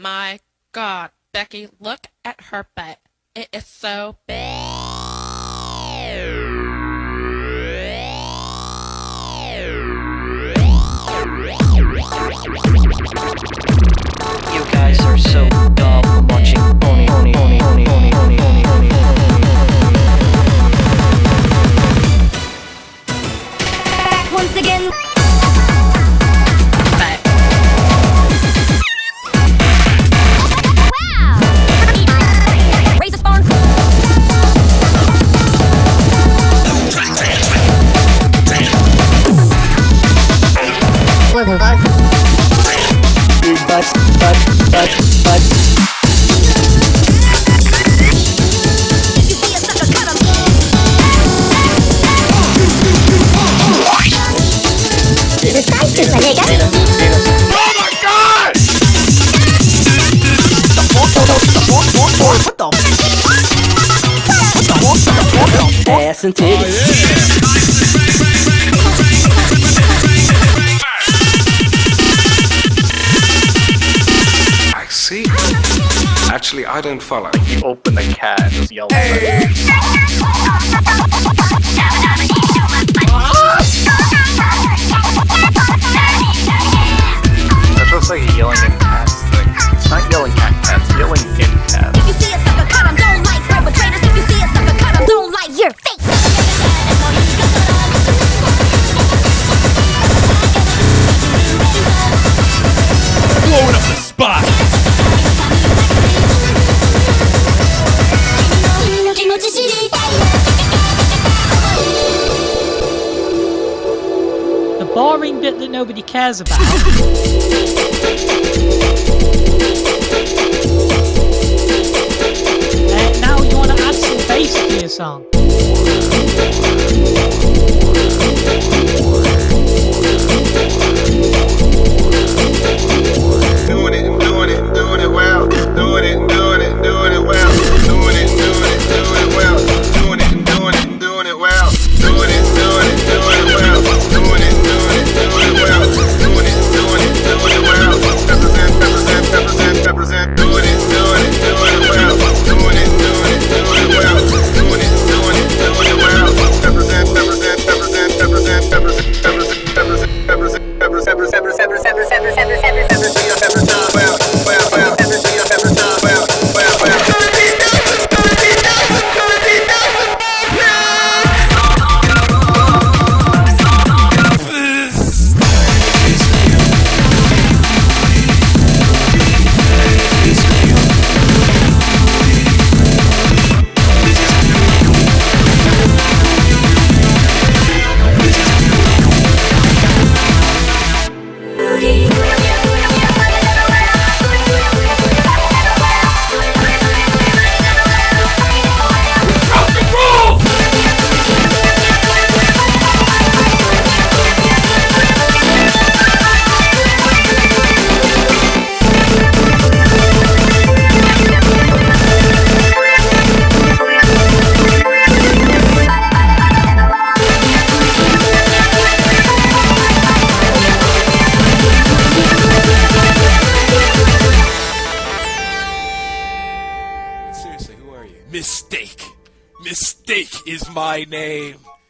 My God, Becky, look at her butt. It is so big. You guys are so dumb. I'm watching Pony. Back once again. Wow! Raise a spawn. Big butt. If you see a sucker, cut 'em. Jesus Christ, is my nigga. Oh my God! What the ass and titties. I see. Actually, I don't follow. You open the cat and just yell at it. That's just like yelling in cats thing. It's not yelling at cats, it's yelling in cats. If you see a sucker, cut 'em. Don't like perpetrators. If you see a sucker, cut 'em. Don't like your face. Blowing up the spot. The boring bit that nobody cares about. Now you want to add some bass to your song. Doing it well. Doing it well. Doing it well. Doing it well. Doing it well. Doing it well. Doing it well. Doing it well. Represent. Doing it well. Doing it well. Doing it well. Represent. Mistake is my name.